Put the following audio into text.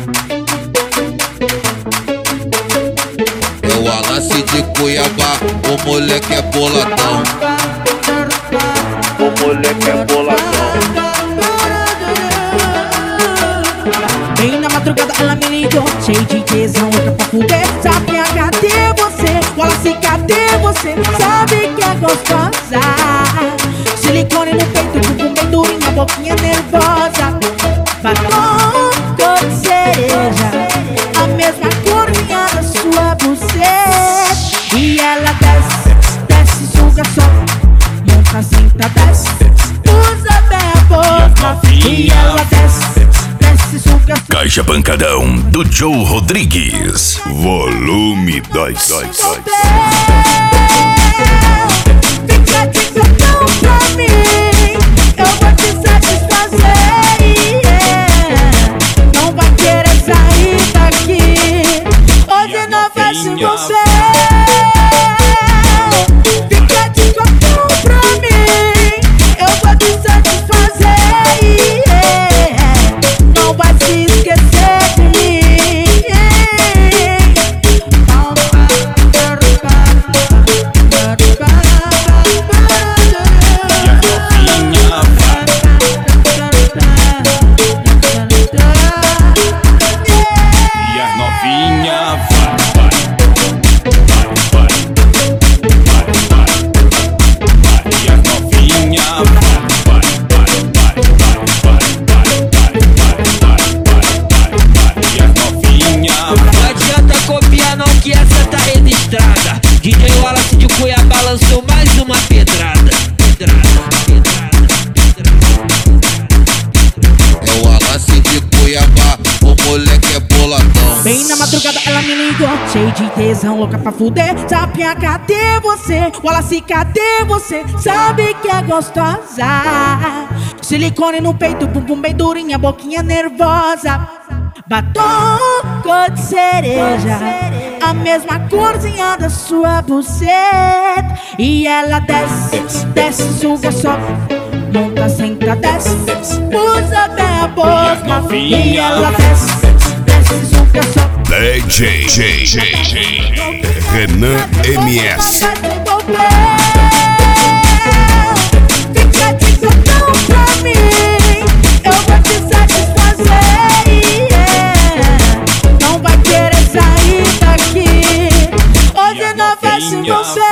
É o Wallace de Cuiabá, o moleque é boladão. O moleque é boladão. Bem na madrugada ela me ligou, cheio de tesão, louca pra fuder. Sabe, cadê você? Wallace, cadê você? Sabe que é gostosa. Silicone no peito, bumbum bem durinho, boquinha nervosa. Batom cor de cereja, a mesma corzinha da sua buceta. E ela desce, desce, suga só, monta, senta, desce, usa bem a boca. E ela desce, desce, suga só. Caixa Pancadão do Joe Rodrigues. Volume 2. Fica de cotão pra mim, eu vou te satisfazer, yeah. Não vai querer sair daqui, hoje não vai sem você. Fica de cotão pra mim, eu vou te satisfazer, yeah. Não vai se esquecer de mim, yeah. E as novinha Não adianta copiar não que essa tá registrada. DJ Wallace de Cuiabá lançou mais uma pedrada. É o Wallace de Cuiabá, o moleque é boladão. Bem na madrugada ela me ligou, cheio de tesão, louca pra fuder. Sapinha, cadê você? Wallace, cadê você? Sabe que é gostosa. Silicone no peito, bumbum bem durinha, boquinha nervosa. Batom cor de cereja, a mesma corzinha da sua buceta. E ela desce, desce, suga, sobe, monta, senta, desce, usa bem a boca. E ela desce, desce, suga, sobe. DJ Renan MS. Fica de cotão pra mim, eu vou te satisfazer, yeah. Não vai querer sair daqui, hoje não vai sem você.